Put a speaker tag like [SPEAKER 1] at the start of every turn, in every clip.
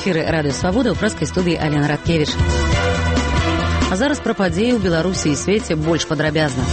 [SPEAKER 1] эфіры Радыё Свабода, ў прэскай студыі Алена Радкевіч. А зараз пра падзеі ў Беларусі і свеце больш падрабязна.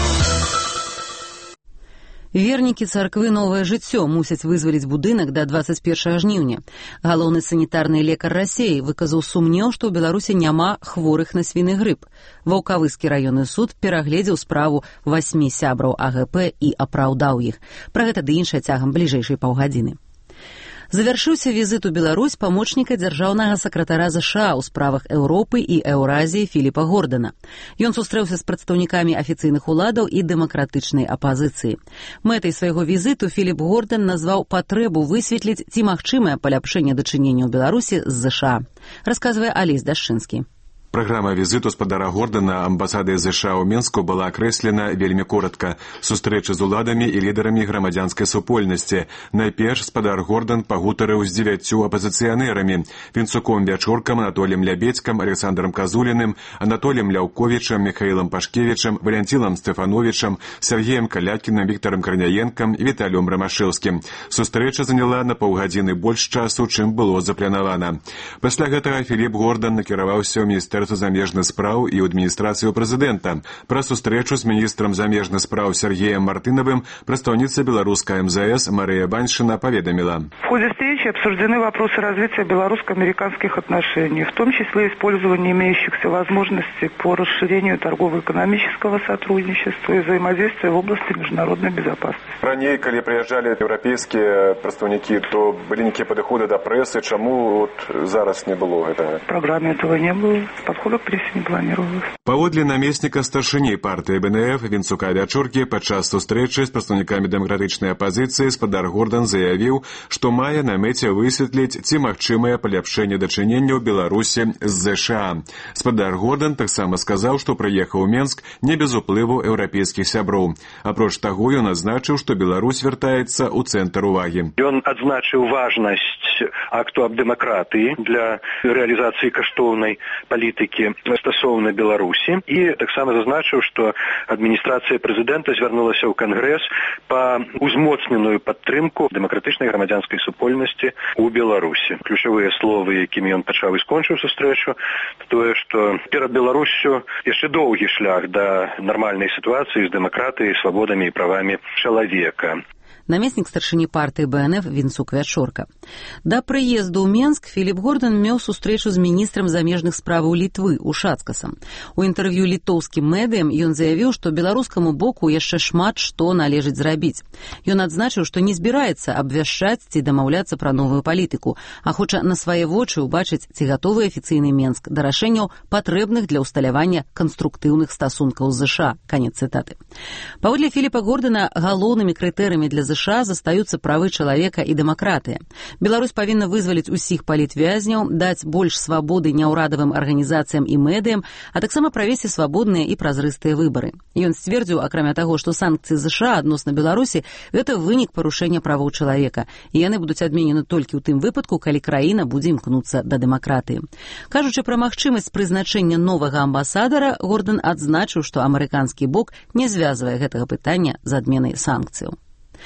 [SPEAKER 1] Вернікі царквы «Новае жыццё» мусяць вызваліць будынак да 21 жніўня. Галоўны санітарны лекар Расеі выказаў сумнеў, што ў Беларусі няма хворых на свіны грып. Ваўкавыскі раённы суд перагледзеў справу 8 сябраў АГП і апраўдаў іх. Пра гэта ды іншае цягам бліжэйшай паўгадзіны. Завяршыўся візіт у Беларусь памочніка дзяржаўнага сакратара ЗША ў справах Еўропы і Еўразіі Філіпа Гордана. Ён сустрэўся з прадстаўнікамі афіцыйных уладаў і дэмакратычнай апазіцыі. Мэтай свайго візіту Філіп Гордан назваў патрэбу высветліць, ці магчымае паляпшэнне дачынення ў Беларусі з ЗША. Расказвае Алесь Дашчынскі.
[SPEAKER 2] Праграма візіту спадара Гордана амбасады ЗША ў Мінску была акрэслена вельмі коротка. Сустрэчы з уладамі і лідарамі грамадзянскай супольнасці. Найперш спадар Гордан пагутарыў з 9 апазіцыянерамі: Вінцуком Вячоркам, Анатоліем Лябедзькам, Александром Казуліным, Анатоліем Ляўковічам, Михаілам Пашкевічам, Валянцінам Стэфановічам, Сергеем Калякінам, Віктарам Карняенкам і Віталіём Рамашэўскім. Сустрэча заняла на паўгадзіны больш часу, чым было запланавана. Пасля гэтага Філіп Гордан накіраваўся ў міністэрства замежных спраў і ў адміністрацыю прэзідэнта. Пра сустрэчу з міністрам замежных спраў Сергеем Мартынавым прадстаўніца беларускай МЗС Марыя Баньшина поведомила.
[SPEAKER 3] В ходе встречи обсуждены вопросы развития белорусско-американских отношений, в том числе использование имеющихся возможностей по расширению торгово-экономического сотрудничества и взаимодействия в области международной безопасности.
[SPEAKER 2] Ранее, когда приезжали европейские представники, то были некие подходы до прессы. Чему вот зараз не было этого?
[SPEAKER 3] В программе этого не было. Подхода к прессе не планировалось.
[SPEAKER 2] Паводле намесніка старшыні партыі БНФ Вінцука Вячоркі падчас сустрэчы з прадстаўнікамі дэмакратычнай апазіцыі спадар Гордан заявіў, што мае на мэце высветліць, ці магчымае паляпшэнне дачынення ў Беларусі з ЗША. Спадар Гордан таксама сказаў, што прыехаў у Менск не без уплыву еўрапейскіх сяброў. Апроч таго, ён адзначыў, што Беларусь вяртаецца ў цэнтр увагі.
[SPEAKER 4] Ён адзначыў важнасць акту аб дэмакратыі для рэалізацыі каштоўнай палітыкі стасоўна Беларусі і таксама зазначыў, што адміністрацыя прэзідэнта звярнулася ў Кангрэс па узмоцненую падтрымку дэмакратычнай грамадзянскай супольнасці ў Беларусі. Ключавыя словы, якімі ён пачаў і скончыў сустрэчу, тое, што перад Беларуссю яшчэ доўгі шлях да нармальнай сітуацыі з дэмакратыяй, свабодамі і правамі чалавека.
[SPEAKER 1] Намеснік старшыні партыі БНФ Вінцук Вячорка. Да прыезду ў Менск Філіп Гордан меў сустрэчу з міністрам замежных справаў Літвы Ушацкасам. У інтэрв'ю літоўскім медыям ён заявіў, што беларускаму боку яшчэ шмат што належыць зрабіць. Ён адзначыў, што не збіраецца абвяшчаць ці дамаўляцца пра новую палітыку, а хоча на свае вочы ўбачыць, ці гатовы афіцыйны Менск да рашэнняў, патрэбных для ўсталявання канструктыўных стасункаў з ЗША. Канец цытаты. Паводле Філіпа Гордана галоўнымі крытэрыямі для ЗША застаюцца правы чалавека і дэмакратыя. Беларусь павінна вызваліць усіх палітвязняў, даць больш свабоды няўрадавым арганізацыям і медыям, а таксама правесці свабодныя і празрыстыя выбары. Ён сцвердзіў, акрамя таго, што санкцыі ЗША адносна Беларусі – гэта вынік парушэння правоў чалавека, і яны будуць адменены толькі ў тым выпадку, калі краіна будзе імкнуцца да дэмакратыі. Кажучы пра магчымасць прызначэння новага амбасадара, Гордан адзначыў, што амерыканскі бок не звязвае гэтага пытання з адменай санкцыяў.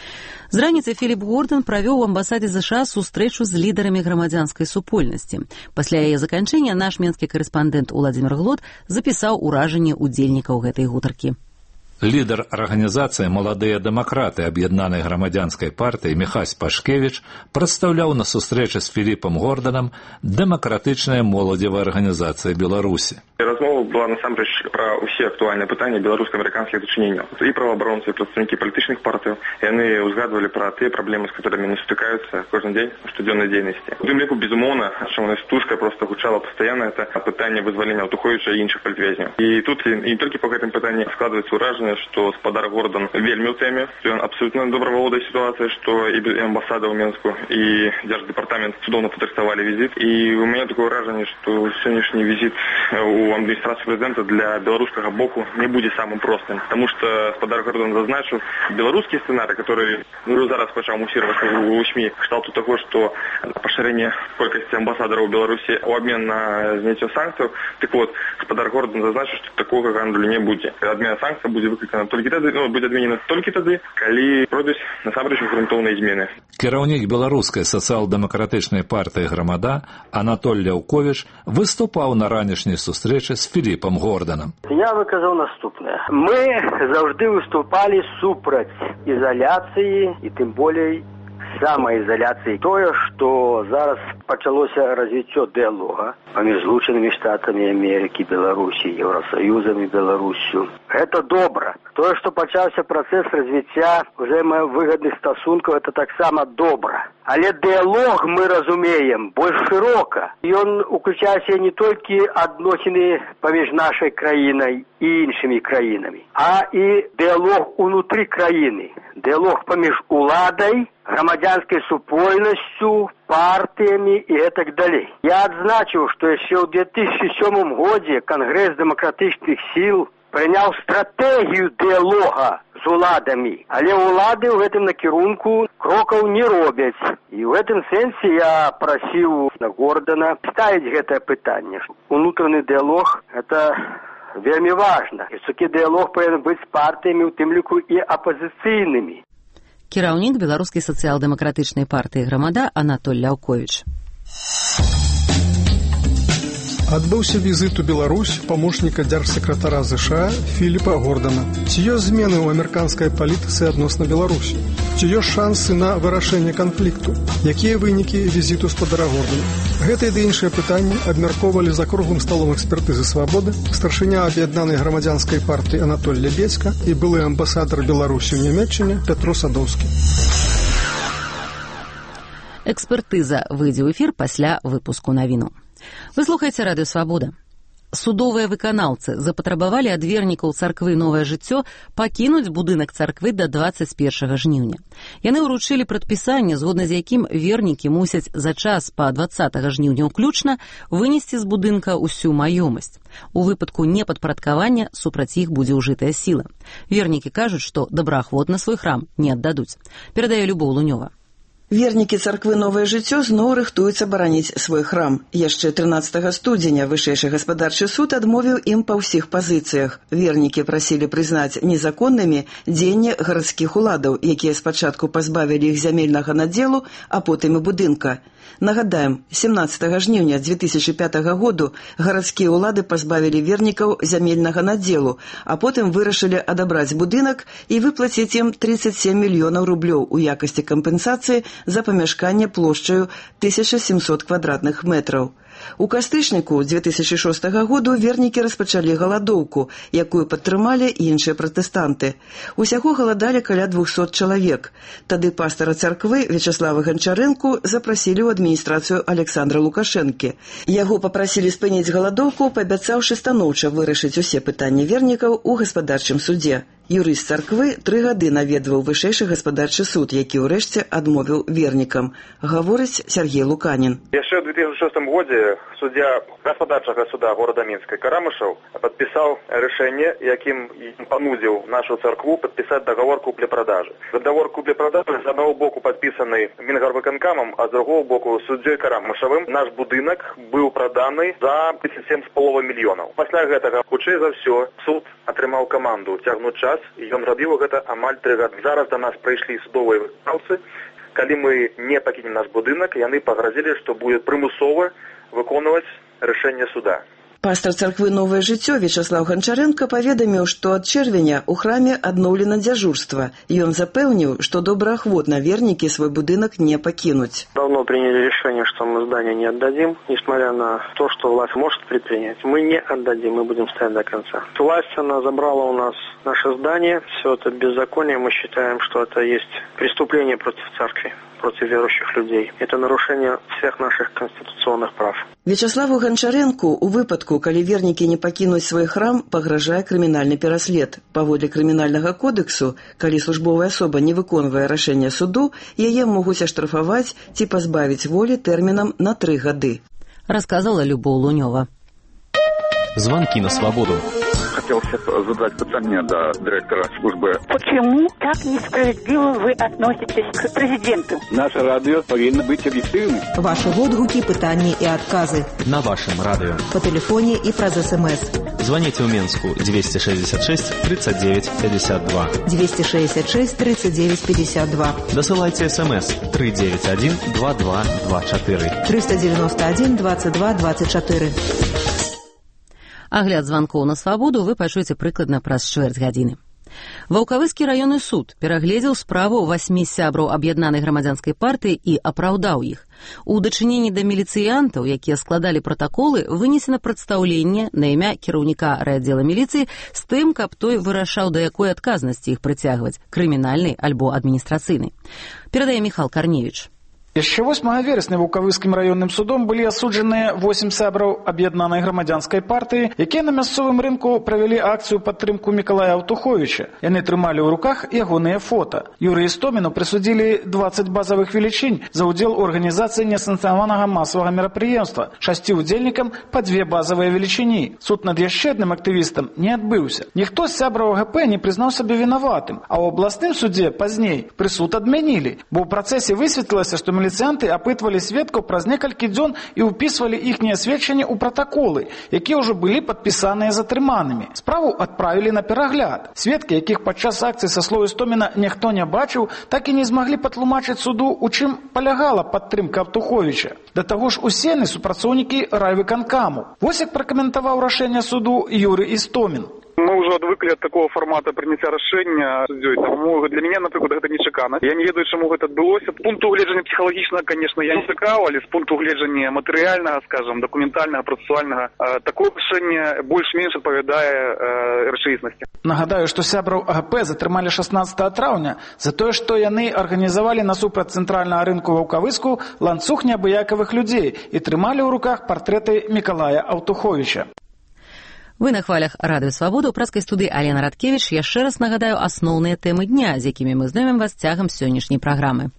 [SPEAKER 1] З раніцы Філіп Гордан правёў у амбасадзе ЗША сустрэчу з лідарамі грамадзянскай супольнасці. Пасля яе заканчэння наш менскі карэспандэнт Уладзімір Глот запісаў уражанне ўдзельнікаў гэтай гутаркі.
[SPEAKER 5] Лідар арганізацыі «Маладыя дэмакраты» аб'яднанай грамадзянскай партыі Міхась Пашкевіч прадстаўляў на сустрэчы з Філіпам Горданам дэмакратычная моладзевая арганізацыя Беларусі.
[SPEAKER 6] Размова была насамрэч пра ўсе актуальныя пытанні беларуска-амерыканскіх дачыненняў. І праваабаронцы, і прадстаўнікі палітычных партый. Яны ўзгадвалі пра тыя праблемы, з которымі яны стыкаюцца кожны дзень у штодзённай дзейнасці. У тым ліку, безумоўна, чым у нас туская проста гучала пастаянна, это пытанне вызвалення Аўтуховіча і іншых палітвязняў. І тут і толькі па гэтым пытанні складваецца ўражанне, што спадар Гордан вельмі ў тэме, ён абсолютно добра валодае сітуацыяй, што і амбасада ў Менску, і дзярждэпартамент цудоўна падрыхтавалі візіт. І у мяне такое ўражанне, што сённяшні візіт у адміністрацыю прэзідэнта для беларускага боку не будзе самым простым, таму што спадар Гордан зазначыў, беларускі сцэнарый, который зараз пачаў мусіраваць у СМІ, кшталту таго, што пашырэнне колькасці амбасадараў у Беларусі у абмен на зняцце санкцыяў, так вот, спадар Гордан зазначыў, што такога гандлю не будзе. Адмена санкцый будзе выкликана толькі тады, будзе адменена толькі тады, калі пройдуць насамрэч грунтоўныя змены.
[SPEAKER 5] Кіраўнік беларускай сацыял-дэмакратычнай партыі «Грамада» Анатоль Ляўковіч выступаў на ранішняй сустрэчы з Філіпам Горданам.
[SPEAKER 7] Я выказаў наступнае. Мы заўжды выступалі супраць ізаляцыі і тым болей самаізаляцыі. Тое, што зараз пачалося развіццё дыялога паміж Злучанымі Штатамі Амерыкі, Беларусі, Еўрасаюзам і Беларусю. Гэта добра. Тое, што пачаўся працэс развіцця взаемавыгадных стасункаў, это таксама добра. Але дыялог мы разумеем больш шырока. Ён уключае не толькі адносіны паміж нашай краінай і іншымі краінамі, а і дыялог унутры краіны. Дыялог паміж уладай, грамадзянскай супольнасцю, партыямі і гэтак далей. Я адзначыў, што яшчэ ў 2007 годзе Кангрэс дэмакратычных сіл прыняў стратэгію дыялога з уладамі, але ўлады ў гэтым накірунку крокаў не робяць. І ў гэтым сэнсе я прасіў Гордана ставіць гэтае пытанне. Унутраны дыялог – гэта вельмі важна. І такі дыялог павінен быць з партыямі, у тым ліку і апазіцыйнымі.
[SPEAKER 1] Кіраўнік беларускай сацыял-дэмакратычнай партыі «Грамада» Анатоль Ляўковіч.
[SPEAKER 8] Адбыўся візіт у Беларусь памочніка дзяржсакратара ЗША Філіпа Гордана. Ці ёсць змены ў амерыканскай палітыцы адносна Беларусі? Ці ёсць шансы на вырашэнне канфлікту? Якія вынікі візіту спадара Гордана? Гэтыя ды іншыя пытанні абмяркоўвалі за круглым сталом экспертызы «Свабоды» старшыня аб'яднанай грамадзянскай партыі Анатоль Лебедзька і былы амбасадар Беларусі ў Нямецчыне Пятру Садоўскі.
[SPEAKER 1] Экспертыза выйдзе ў эфір пасля выпуску навіну. Вы слухаеце радыё «Свабода». Судовыя выканаўцы запатрабавалі ад вернікаў царквы «Новае жыццё» пакінуць будынак царквы да 21 жніўня. Яны ўручылі прадпісанне, згодна з якім вернікі мусяць за час па 20 жніўня ўключна вынесці з будынка ўсю маёмасць. У выпадку непадпарадкавання супраць іх будзе ўжытая сіла. Вернікі кажуць, што добраахвотна свой храм не аддадуць. Перадае Любоў Лунёва.
[SPEAKER 9] Вернікі царквы «Новае жыццё» зноў рыхтуюцца бараніць свой храм. Яшчэ 13 студзеня вышэйшы гаспадарчы суд адмовіў ім па ўсіх пазіцыях. Вернікі прасілі прызнаць незаконнымі дзеянні гарадскіх уладаў, якія спачатку пазбавілі іх зямельнага надзелу, а потым і будынка. Нагадаем, 17 жніўня 2005 году гарадскія ўлады пазбавілі вернікаў зямельнага надзелу, а потым вырашылі адабраць будынак і выплаціць ім 37 мільёнаў рублёў у якасці кампенсацыі за памяшканне плошчаю 1700 квадратных метраў. У кастрычніку 2006 году вернікі распачалі галадоўку, якую падтрымалі іншыя пратэстанты. Усяго галадалі каля 200 чалавек. Тады пастара царквы Вячаслава Ганчарэнку запрасілі ў адміністрацыю Александра Лукашэнкі. Яго папрасілі спыніць галадоўку, паабяцаўшы станоўча вырашыць усе пытанні вернікаў у гаспадарчым судзе. Юрыст царквы 3 гады наведваў вышэйшы гаспадарчы суд, які ўрэшце адмовіў вернікам. Гаворыць Сергей Луканін.
[SPEAKER 6] Яшчэ ў 2006 годзе суддзя гаспадарчага суда горада Мінска Карамышаў падпісаў рашэнне, якім панудзіў нашу царкву падпісаць дагавор купля-продажы. Дагавор купля-продажы з аднаго боку падпісаны Мінгарвыканкамам, а з другого боку суддзёй Карамышавым. Наш будынак быў праданы за 37,5 мільёнаў. Пасля гэтага, хутчэй за ўсё, суд атрымаў каманду цягнуць час, і ён рабіў гэта амаль 3 гады. Зараз да нас прыйшлі судовыя выканаўцы. Калі мы не пакінем наш будынак, яны пагрозілі, што будзе прымусова выконваць рашэнне суда.
[SPEAKER 9] Пастар царквы «Новае жыццё» Вячаслав Ганчарэнка паведаміў, што ад чэрвеня ў храме адноўлена дзяжурства. Ён запэўніў, што добраахвотна вернікі свой будынак не пакінуць.
[SPEAKER 7] Давно приняли решение, что мы здание не отдадим, несмотря на то, что власть может предпринять. Мы не отдадим, мы будем стоять до конца. Власть, она забрала у нас наше здание. Все это беззаконие. Мы считаем, что это есть преступление против церкви, против верующих людей. Это нарушение всех наших конституционных прав.
[SPEAKER 9] Вячаславу Ганчарэнку у выпадку, калі вернікі не пакінуць свой храм, пагражае крымінальны пераслед. Паводле крымінальнага кодексу, калі службовая асоба не выконвае рашэнне суду, яе могуць аштрафаваць ці пазбавіць волі тэрмінам на 3 гады.
[SPEAKER 1] Расказала Любоў Лунёва.
[SPEAKER 10] Звонки на свободу. хотелось задать питание до директора службы.
[SPEAKER 11] Почему так несправедливо вы относитесь к президенту?
[SPEAKER 10] Наше радио повинно быть объективным.
[SPEAKER 12] Ваши водгуки, питания и отказы.
[SPEAKER 13] На вашем радио.
[SPEAKER 12] По телефоне и праз СМС.
[SPEAKER 13] Звоните в Минску 266 39 52.
[SPEAKER 12] 266 39 52.
[SPEAKER 13] Досылайте СМС 391 2224.
[SPEAKER 12] 391 22 24.
[SPEAKER 1] Агляд званкоў на свабоду вы пачуеце прыкладна праз чвэрць гадзіны. Ваўкавыскі раённы суд перагледзеў справу 8 сябраў аб'яднанай грамадзянскай партыі і апраўдаў іх. У дачыненні да міліцыянтаў, якія складалі пратаколы, вынесена прадстаўленне на імя кіраўніка райаддзела міліцыі з тым, каб той вырашаў, да якой адказнасці іх прыцягваць, крымінальнай альбо адміністрацыйнай. Перадае Міхал Карневіч.
[SPEAKER 14] Яшчэ 8 верасня Ваўкавыскім раённым судом былі асуджаныя 8 сябраў аб'яднанай грамадзянскай партыі, якія на мясцовым рынку правялі акцыю падтрымку Мікалая Аўтуховіча. Яны трымалі ў руках ягоныя фота. Юрыю Істоміну прысудзілі 20 базавых велічынь за ўдзел у арганізацыі несанкцыянаванага масавага мерапрыемства, 6 удзельнікам па 2 базавыя велічыні. Суд над яшчэ адным актывістам не адбыўся. Ніхто з сябраў ГП не прызнаў сабе вінаватым, а ў абласным судзе пазней прысуд адмянілі, бо ў працэсе высветлілася, што міліцыянты апытвалі сведкаў праз некалькі дзён і ўпісвалі іхнія сведчанні ў пратаколы, якія ўжо былі падпісаныя затрыманымі. Справу адправілі на перагляд. Сведкі, якіх падчас акцыі са слоў Істоміна ніхто не бачыў, так і не змаглі патлумачыць суду, у чым палягала падтрымка Аўтуховіча. Да таго ж усе яны супрацоўнікі райвыканкаму. Вось як пракаментаваў рашэнне суду Юрый Істомін.
[SPEAKER 6] Мы уже отвыкли от такого формата принятия решения суддей. Тому для меня, например, это нечакано. Я не ведаю, чему это отбылося. С пункту гледжання психологічного, конечно, я не чекав, але з пункту гледжання матеріального, скажем, документального, процесуального, такое рішення більш-менш відповідає речовісності.
[SPEAKER 14] Нагадаю, што сябраў АГП затрымалі 16 траўня за тое, што яны арганізавалі насупраць цэнтральнага рынку Ваўкавыску ланцуг неабыякавых людзей і трымалі ў руках партрэты Мікалая Аўтуховіча.
[SPEAKER 1] Вы на хвалях радыё Свабода ў праскай студыі Алена Радкевіч. Яшчэ раз нагадаю асноўныя тэмы дня, з якімі мы знаёмім вас цягам сённяшняй праграмы.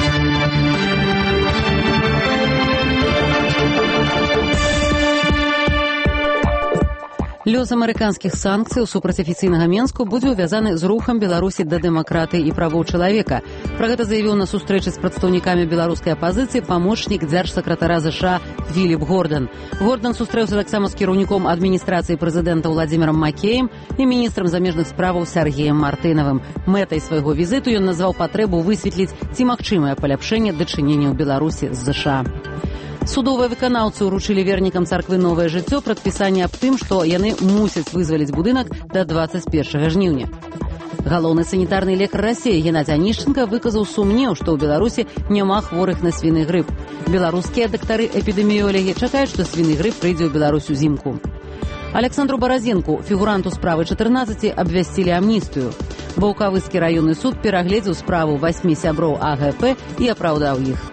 [SPEAKER 1] Лёс амерыканскіх санкцый супраць афіцыйнага Менску будзе ўвязаны з рухам Беларусі да дэмакратыі і правоў чалавека. Пра гэта заявіў на сустрэчы з прадстаўнікамі беларускай апазіцыі памочнік дзяржсакратара ЗША Філіп Гордан. Гордан сустрэўся таксама з кіраўніком адміністрацыі прэзідэнта Владзімірам Макеем і міністрам замежных справаў Сяргеем Мартынавым. Мэтай свайго візіту ён назваў патрэбу высветліць, ці магчымае паляпшэнне дачынення ў Беларусі з ЗША. Судовыя выканаўцы ўручылі вернікам царквы «Новае жыццё» прадпісанне аб тым, што яны мусяць вызваліць будынак да 21 жніўня. Галоўны санітарны лекар Расіі Геннадзь Анішченка выказаў сумнеў, што ў Беларусі няма хворых на свіны грып. Беларускія дактары-эпідэміёлагі чакаюць, што свіны грып прыйдзе ў Беларусь узімку. Александру Баразенку, фігуранту справы 14, абвясцілі амністыю. Ваўкавыскі раённы суд перагледзеў справу 8 сяброў АГП і апраўдаў іх.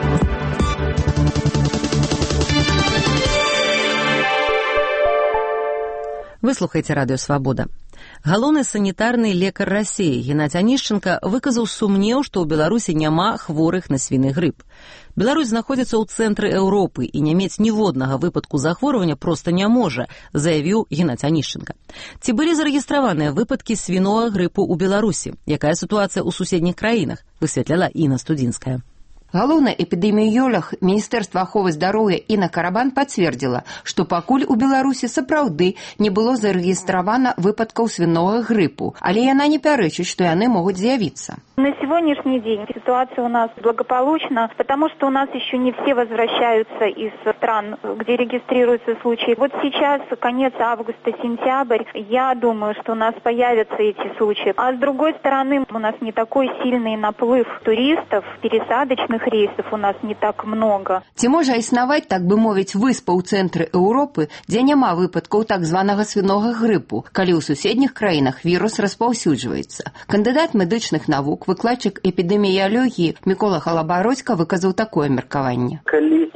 [SPEAKER 1] Вы слухаеце радыё Свабода. Галоўны санітарны лекар Расіі Геннадзь Анішченка выказаў сумнеў, што ў Беларусі няма хворых на свіны грып. Беларусь знаходзіцца ў цэнтры Еўропы і не мець ніводнага выпадку захворвання проста не можа, заявіў Геннадзь Анішченка. Ці былі зарэгістраваныя выпадкі свінога грыпу ў Беларусі? Якая сітуацыя ў суседніх краінах? Высветляла Інна Студзінская.
[SPEAKER 15] Галоўны эпідэміёлог Міністэрства аховы здароўя Інна Карабан пацвердзіла, што пакуль у Беларусі сапраўды не было зарэгістравана выпадкаў свінога грыпу, але яна не пярэчыць, што яны могуць з'явіцца.
[SPEAKER 16] На сегодняшний день ситуация у нас благополучна, потому что у нас еще не все возвращаются из стран, где регистрируются случаи. Вот сейчас, конец августа, сентябрь, я думаю, что у нас появятся эти случаи. А с другой стороны, у нас не такой сильный наплыв туристов, пересадочных рейсов у нас не так много.
[SPEAKER 15] Ці можа існаваць, так бы мовіць, выспа ў цэнтры Еўропы, дзе няма выпадкаў так званага свінога грыпу, калі ў суседніх краінах вірус распаўсюджваецца. Кандыдат медычных навук, выкладчык эпідэміялогіі Мікола Халабародзька выказаў такое меркаванне.
[SPEAKER 17] Калі ёсць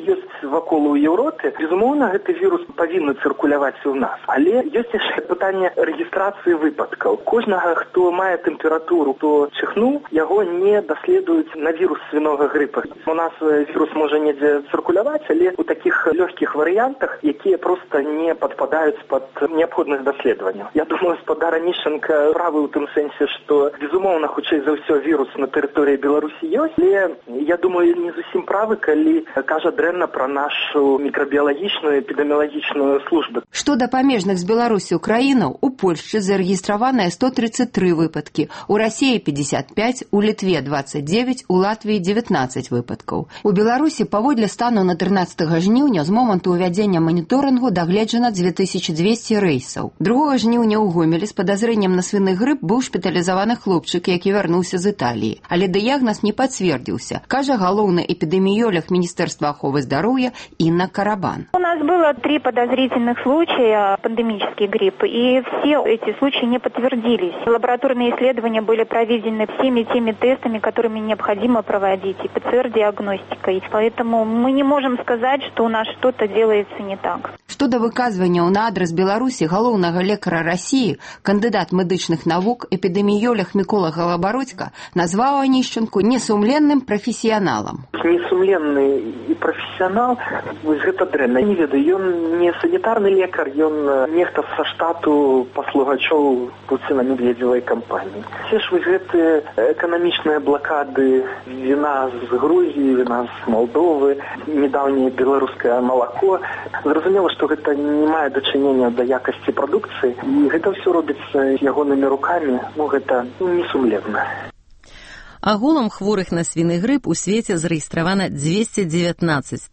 [SPEAKER 17] вакол у Еўропе, безумоўна, гэты вірус павінны цыркуляваць і ў нас. Але ёсць яшчэ пытанне рэгістрацыі выпадкаў. Кожнага, хто мае тэмпературу, хто чихнуў, яго не даследуюць на вірус свінога грыпа. У нас вірус можа недзе цыркуляваць, але у такіх лёгкіх варыянтах, якія проста не падпадаюць пад неабходных даследаванняў. Я думаю, гаспадар Аніщенка правы ў тым сэнсе, што, безумоўна, хутчэй за ўсё вірус на тэрыторыі Беларусі ёсць, але я думаю, не зусім правы, калі кажа дрэнна пра нашу мікрабіялагічную эпідэміялагічную службу.
[SPEAKER 15] Што да памежных з Беларусі краінаў, у Польшчы зарэгістраваныя 133 выпадкі, у Расіі 55, у Літве 29, у Латвіі 19 выпадкаў. У Беларусі паводле стану на 13 жніўня з моманту ўвядзення маніторынгу дагледжана 2200 рэйсаў. 2 жніўня ў Гомелі з падазрэннем на свіны грып быў шпіталізаваны хлопчык, які вярнуўся з Італіі. Але дыягназ не пацвердзіўся, кажа галоўны эпідэміёлог Міністэрства аховы здароўя Інна Карабан.
[SPEAKER 16] У нас было 3 подозрительных случая пандемический грипп, и все эти случаи не подтвердились. Лабораторные исследования были проведены всеми теми тестами, которыми необходимо проводить, и ПЦР-диагностикой. Поэтому мы не можем сказать, что у нас что-то делается не так.
[SPEAKER 15] Што да выказванняў на адрас Беларусі галоўнага лекара Расіі, кандыдат медычных навук, эпідэміёлог Мікола Галабародзька назваў Анішченку несумленным прафесіяналам.
[SPEAKER 17] Несумленны і прафесіянал, вось гэта дрэнна. Не ведаю, ён не санітарны лекар, ён нехта са штату паслугачоў Пуціна Медведзевай кампаніі. Все ж вось гэтыя эканамічныя блакады віна з Грузіі, віна з Молдовы, недаўняе беларускае малако. Зразумела, што гэта не мае дачынення да якасці прадукцыі, і гэта ўсё робіцца ягонымі рукамі, гэта несумленна.
[SPEAKER 1] Агулам хворых на свіны грып у свеце зарэгістравана 219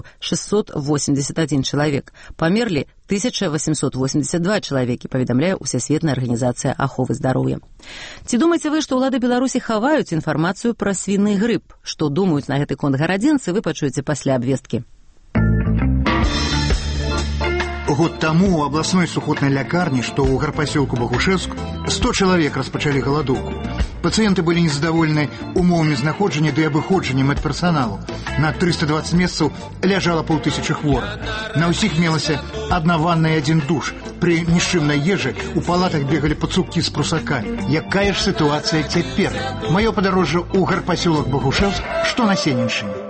[SPEAKER 1] 681 чалавек. Памерлі 1882 чалавекі, паведамляе Усесветная арганізацыя аховы здароўя. Ці думаеце вы, што ўлады Беларусі хаваюць інфармацыю пра свіны грып? Што думаюць на гэты конт гарадзенцы, вы пачуеце пасля абвесткі.
[SPEAKER 18] Год таму у абласной сухотнай лякарні, што ў гарпасёлку Багушевск, 100 чалавек распачалі галадоўку. Пацыенты былі незадаволены умовамі знаходжання ды абыходжання медперсаналу. На 320 месцаў ляжала 500 хворых. На ўсіх мелася адна ванна і адзін душ. Пры нішчымнай ежы у палатах бегалі пацукі з прусакамі. Якая ж сітуацыя цяпер? Маё падарожжа ў гарпасёлак Багушевск, што на Сененшчыне.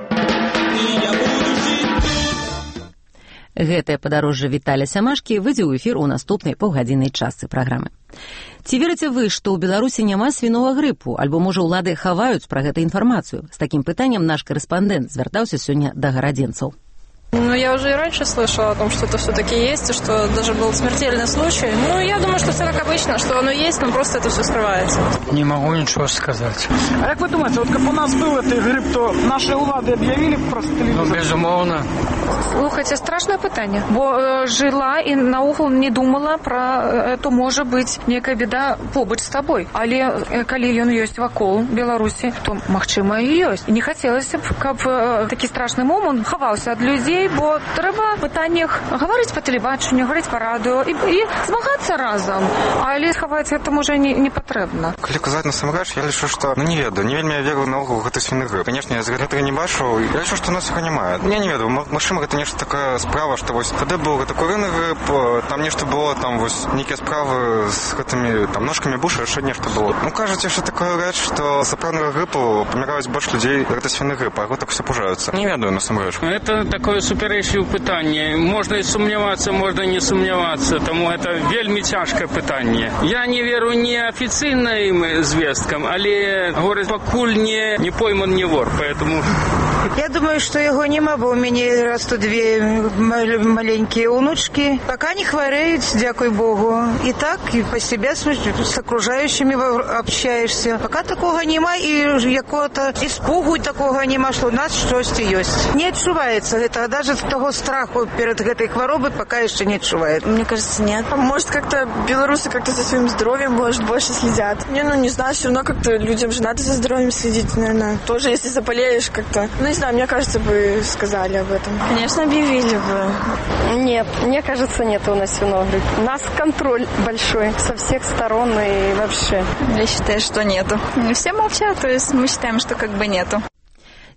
[SPEAKER 1] Гэтае падарожжа Віталя Сямашкі выйдзе ў эфір у наступнай паўгадзіннай частцы праграмы. Ці верыце вы, што ў Беларусі няма свінога грыпу, альбо, можа, улады хаваюць пра гэта інфармацыю? З такім пытаннем наш карэспандэнт звяртаўся сёння да гарадзенцаў.
[SPEAKER 19] Ну, я уже и раньше слышала о том, что это все-таки есть, и что даже был смертельный случай. Ну, я думаю, что все как обычно, что оно есть, но просто это все скрывается.
[SPEAKER 20] Не могу ничего сказать.
[SPEAKER 14] А как вы думаете, вот как у нас был этот грипп, то наши улады объявили просто телевизор?
[SPEAKER 20] Ну, безумовно.
[SPEAKER 19] Слухайте, страшное питание. Бо жила и наогул не думала про это, может быть, некая беда побыть с тобой. Але коли ён есть вакол Беларуси, то магчыма и есть. И не хотелось, каб такі страшный момент хаваўся от людей, бо трэба в пытаннях говорить по телебаченню, говорить по радио и змагацца разом. Але хаваць гэтым уже не патрэбна.
[SPEAKER 21] Калі казаць насамрэч, я лічу, што не ведаю, не вельмі я веру наогул гэты свіны грып. Конечно, я з гэтага не бачу. Я лічу, што у нас яго няма. Я не ведаю, магчыма, гэта нешта такая справа, што вось тады быў гэта курыны грып, там нешта было, там вось нейкія справы з гэтымі там ножкамі буша, яшчэ нешта было. Ну кажуць яшчэ такая рэч, што сапраўднага грыпу паміраюць больш людзей, гэта свіны грып, а гэтак усе пужаюцца. Не ведаю насамрэч.
[SPEAKER 20] Это такое супярэчлівае пытанне. Можна і сумнявацца, можна не сумнявацца, таму гэта вельмі цяжкае пытанне. Я не веру ні афіцыйным звесткам, але говорить, пакуль не пойман, не вор, поэтому...
[SPEAKER 22] Я думаю, что его нема, бо у меня растут две маленькие внучки. Пока не хвореют, дякуй Богу. И так, и по себе с окружающими общаешься. Пока такого нема, и якого-то испугу такого нема, что у нас что-то есть. Не отчувается этого, даже того страху перед этой хворобой пока еще не отчувает.
[SPEAKER 23] Мне кажется, нет. Может, как-то белорусы как-то за своим здоровьем, может, больше следят. Не знаю, все равно как-то людям же надо за здоровьем следить, наверное. Тоже, если заболеешь как-то. Не знаю, мне кажется, бы сказали об этом. Конечно, объявили бы.
[SPEAKER 24] Нет, мне кажется, нет у нас свиного гриппа. У нас контроль большой со всех сторон и вообще.
[SPEAKER 23] Я считаю, что нету. Все молчат, то есть мы считаем, что как бы нету.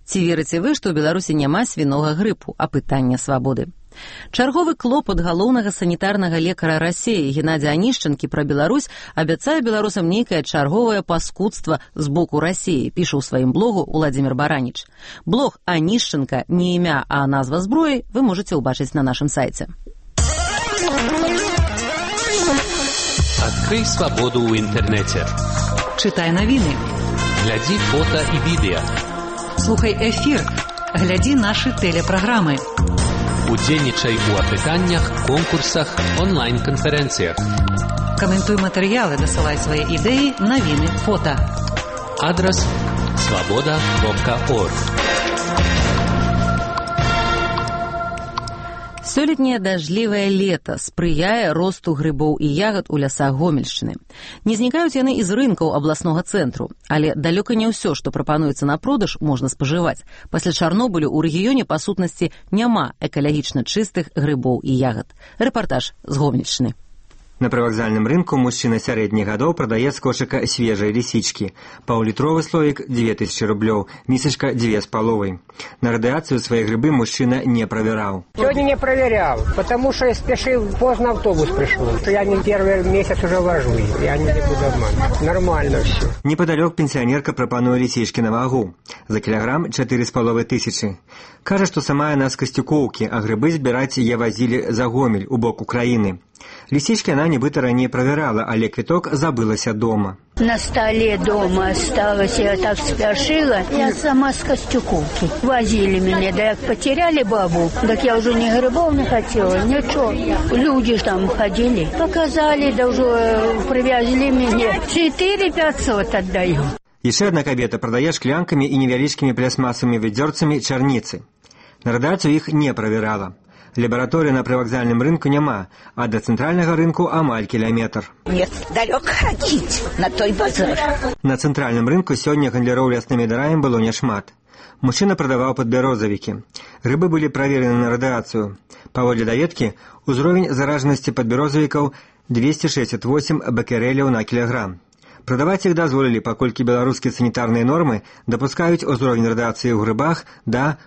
[SPEAKER 1] Ці верыце вы, што ў Беларусі няма свінога грыпу? Апытанне свабоды. Чарговы клопат галоўнага санітарнага лекара Расіі Геннадзя Анішчанкі пра Беларусь абяцае беларусам нейкае чарговае паскудства з боку Расіі, піша ў сваім блогу Уладзімір Бараніч. Блог Анішчанка, не імя, а назва зброі вы можаце ўбачыць на нашым сайце.
[SPEAKER 2] Адкрый свабоду ў інтэрнэце.
[SPEAKER 12] Чытай навіны.
[SPEAKER 2] Глядзі фота і відэа.
[SPEAKER 12] Слухай эфір. Глядзі нашы тэлепраграмы.
[SPEAKER 2] Удзельнічай у апытаннях, конкурсах, онлайн-канферэнцыях.
[SPEAKER 12] Каментуй матэрыялы, дасылай свае ідэі, навіны, фота.
[SPEAKER 2] Адрас svoboda.org.
[SPEAKER 1] Сёлетняе дажджлівае лета спрыяе росту грыбоў і ягад у лясах Гомельшчыны. Не знікаюць яны і з рынкаў абласнога цэнтру, але далёка не ўсё, што прапануецца на продаж, можна спажываць. Пасля Чарнобылю ў рэгіёне, па сутнасці, няма экалагічна чыстых грыбоў і ягад. Рэпартаж з Гомельшчыны.
[SPEAKER 3] На прывакзальным рынку мужчына сярэдніх гадоў прадае з кошыка свежай лісічкі. Паўлітровы слоік 2000 рублёў, місачка 2,5. На радыяцыю свае грыбы мужчына не правяраў.
[SPEAKER 4] Сегодня не проверял, потому что я спешил, поздно автобус пришел. Я не первый месяц уже вожу, я не буду обманывать. Нормально все.
[SPEAKER 3] Непадалёк пенсіянерка прапануе лісічкі на вагу. За кілаграм 4500. Кажа, што сама яна з Касцюкоўкі, а грыбы збіраць яе вазілі за Гомель, у бок Украіны. Лісічкі она нібыта раней правярала, але квіток забылася дома.
[SPEAKER 5] На столе дома осталось, я так спешила. Я сама с Костюковки. Возили меня, да як потеряли бабу, так я уже ни грибов не хотела, ничего. Люди там ходили, показали, да уже привезли меня. 4500 отдаю.
[SPEAKER 3] Яшчэ адна кабета прадае шклянкамі і невялічкімі плясмасавымі вядзёрцамі чарніцы. На радыяцыю іх не правярала. Лабаратории на привокзальном рынку няма, а до центрального рынку амаль километр.
[SPEAKER 25] Нет, далеко ходить на той базар.
[SPEAKER 3] На центральном рынку сегодня гандляров лясными дарами было няшмат. Мужчина продавал подберозовики. Рыбы были проверены на радиацию. Паводле даведкі, узровень зараженности подберозовиков 268 беккерелів на килограмм. Продаваць іх дазволілі, паколькі беларускія санітарныя нормы дапускаюць узровень радыацыі ў грыбах да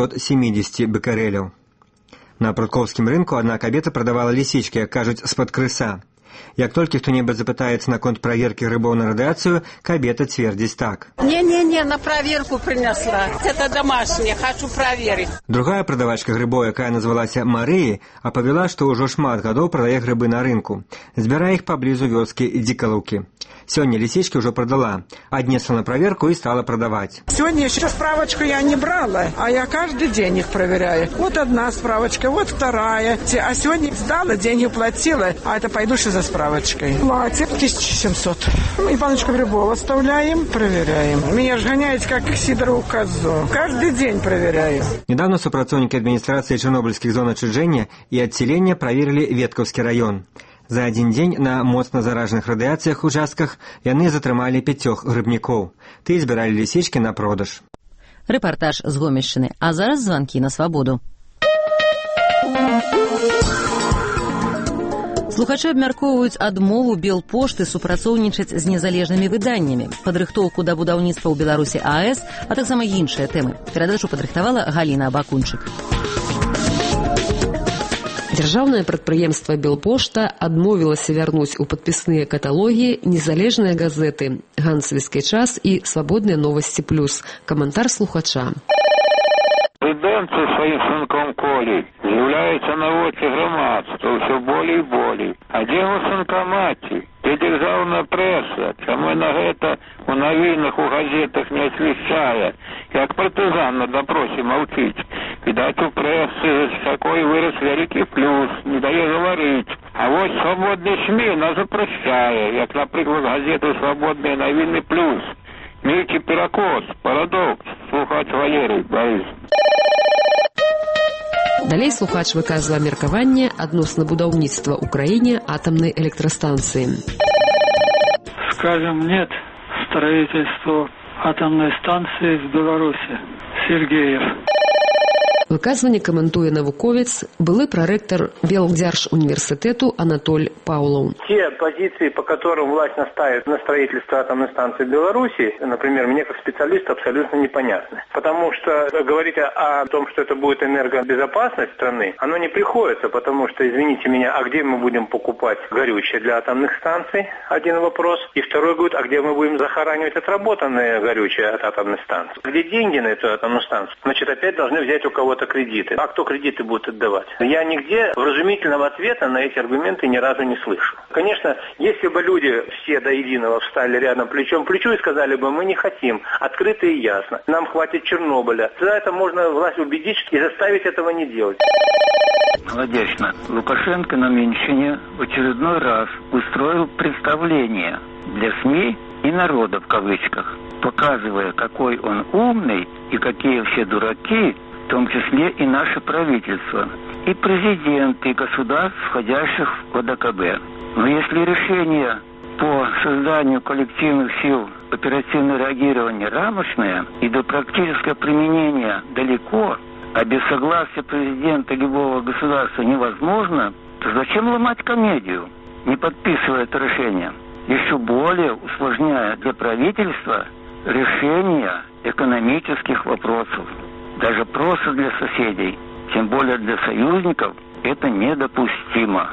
[SPEAKER 3] 370 беккерелів. На Прудковскім рынку одна кабета прадавала лісічкі, як кажуць, з-пад крыса. Як толькі хто-небудзь запытаецца наконт праверкі грыбоў на радыацыю, кабета цвердзіць так.
[SPEAKER 26] Не-не-не, на проверку принесла. Это домашнее, хочу проверить.
[SPEAKER 3] Другая прадавачка грыбоў, якая назвалася Марыяй, апавяла, што ўжо шмат гадоў прадае грыбы на рынку. Збірае іх паблізу вёскі Дзікалаўкі. Сегодня лисички уже продала. Отнесла на проверку и стала продавать.
[SPEAKER 27] Сегодня еще справочку я не брала, а я каждый день их проверяю. Вот одна справочка, вот вторая. А сегодня сдала, деньги платила, а это пойду еще за справочкой. Платит 1700. И баночку грибов оставляем, проверяем. Меня же гоняют, как Сидорову козу. Каждый день проверяю.
[SPEAKER 3] Недавно супрацоўнікі адміністрацыі чарнобыльскіх зон адчуждзення і адселення праверылі Веткаўскі раён. За один дзень на моцна заражаных радыяцыях участках яны затрымалі 5 грыбнікоў. Тыя збіралі лісічкі на продаж.
[SPEAKER 1] Рэпартаж з Гомельшчыны, а зараз званкі на свабоду. Слухачы абмяркоўваюць адмову Белпошты супрацоўнічаць з незалежнымі выданнямі, падрыхтоўку да будаўніцтва ў Беларусі АЭС, а таксама іншыя тэмы. Перадачу падрыхтавала Галіна Абакунчык.
[SPEAKER 28] Дзяржаўнае прадпрыемства «Белпошта» адмовілася вярнуць у падпісныя каталогі незалежныя газеты «Гансавіцкі час» і «Свабодныя новасці плюс». Каментар слухача.
[SPEAKER 29] Тенденцыя сваім сынком Колей з'яўляецца на вочы грамадства ўсё болей і болей. А дзе ў сынкамаці? Дзе дзяржаўная прэса? Чаму на гэта у навінах, у газетах не асвяшчае? Як партызан на допросе маўчыць. Відаць, у прэсы такой вырас вялікі плюс, не дае гаварыць. А вось свабодны СМІ нас запрашчае, як, напрыклад, газету «Свабодныя навіны плюс». Нейкі перакос, парадокс, слухач Валерый Борис.
[SPEAKER 28] Далей слухач выказвае меркаванне адносна будаўніцтва ў краіне атамнай электрастанцыі.
[SPEAKER 30] Скажем нет строительству атомной станции в Беларуси. Сергеев.
[SPEAKER 28] Выказванне каментуе навуковец, былы проректор Белгдзяржуниверситету Анатоль Паулов.
[SPEAKER 6] Те позиции, по которым власть настаивает на строительство атомной станции в Беларуси, например, мне как специалисту абсолютно непонятны. Потому что говорить о том, что это будет энергобезопасность страны, оно не приходится, потому что, извините меня, а где мы будем покупать горючее для атомных станций? Один вопрос. И второй говорит, а где мы будем захоранивать отработанное горючее от атомной станции? Где деньги на эту атомную станцию? Значит, опять должны взять у кого-то кредиты. А кто кредиты будет отдавать? Я нигде вразумительного ответа на эти аргументы ни разу не слышу. Конечно, если бы люди все до единого встали рядом плечом к плечу и сказали бы, мы не хотим, открыто и ясно, нам хватит Чернобыля, за это можно власть убедить и заставить этого не делать.
[SPEAKER 29] Молодечно. Лукашенко на Минщине в очередной раз устроил представление для СМИ и народа в кавычках, показывая, какой он умный и какие все дураки, в том числе и наше правительство, и президент, и государств, входящих в ОДКБ. Но если решение по созданию коллективных сил оперативного реагирования рамочное и до практического применения далеко, а без согласия президента любого государства невозможно, то зачем ломать комедию, не подписывая это решение, еще более усложняя для правительства решение экономических вопросов. Даже просто для соседей, тем более для союзников, это недопустимо.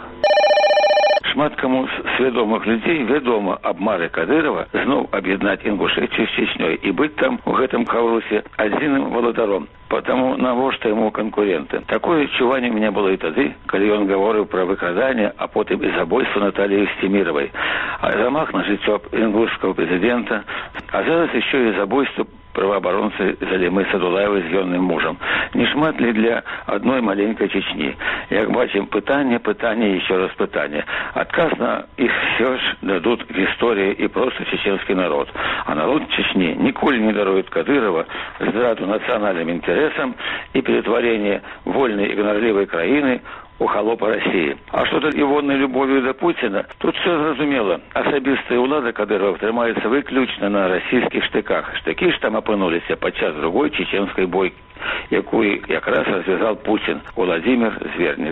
[SPEAKER 29] Шмат каму свядомых людей вядома аб мары Кадырова зноў аб'яднаць Інгушэцыю з Чечнёй і быць там у гэтым хаўрусе адзіным валадаром. Потому навошта ему конкуренты. Такое адчуванне у меня было и тады, калі он говорил про выкрадание, а потом и забойство Натальи Устемировой. А замах на жыццё ингушского президента, а зараз еще и забойство правооборонцы Залимы Садулаевой с юным мужем. Не шмат ли для одной маленькой Чечни? Як бачим, пытание, еще раз пытание. Отказ на их все ж дадут в истории и просто чеченский народ. А народ Чечни николи не дарует Кадырова здраду национальным интересам и перетворение вольной и гонорливой краины у холопа России. А что-то ігоннай любовью до Путина, тут все зразумела. Асабістая ўлада Кадырова трымаецца выключна на расійскіх штыках. Штыкі ж там апынуліся падчас другой чеченской бойки, якую якраз развязал Путин, Владимир Зверник.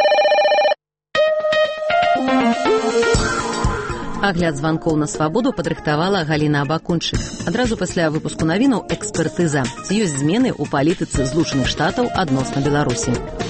[SPEAKER 1] Агляд званкоў на свабоду падрыхтавала Галіна Абакунчык. Адразу пасля выпуску навінаў экспертыза. Ці ёсць змены ў палітыцы Злучаных Штатаў адносна Беларусі.